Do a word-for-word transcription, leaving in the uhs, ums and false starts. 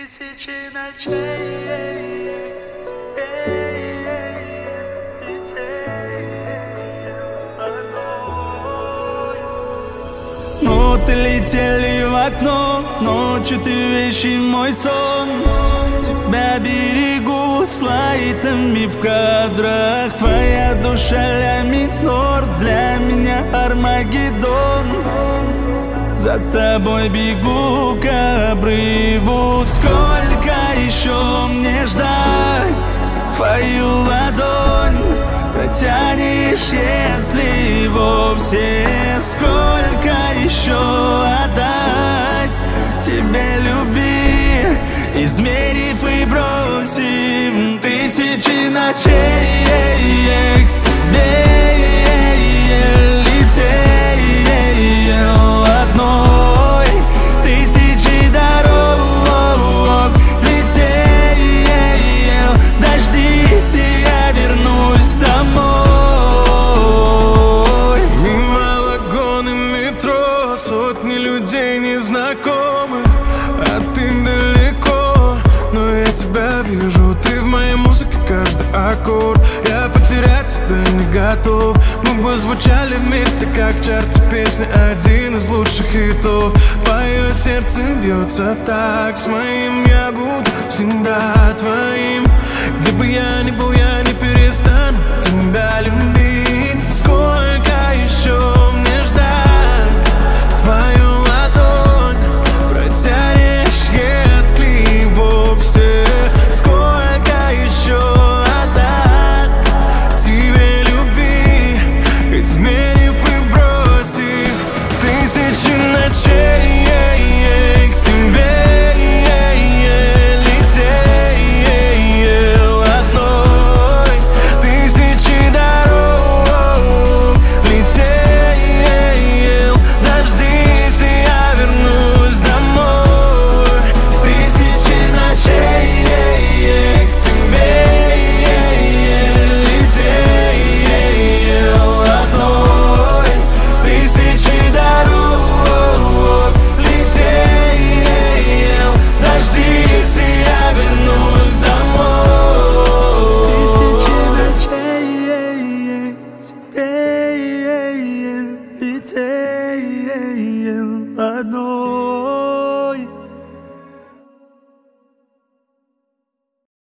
Тысячи ночей тебе летел одной. Ноты летели в окно, ночью ты вещий мой сон. Тебя берегу с лайтами в кадрах. Твоя душа ля минор, для меня Армагеддон. За тобой бегу к обрыву. Сколько еще мне ждать? Твою ладонь протянешь, если вовсе. Сколько еще отдать тебе любви, измерив и бросив тысячи ночей к тебе летел одной. Тысячи дорог летел, дождись, и я вернусь домой. Мимо вагоны метро, сотни людей незнакомых, а ты далеко, но я тебя вижу. Ты в моей музыке, каждый аккорд. Я потерять тебя не готов. Мы бы звучали вместе, как в чарте песни, один из лучших хитов. Твое сердце бьется в такт с моим, я буду всегда твоим. Где бы я ни был, я не перестану тебя любить. Сколько еще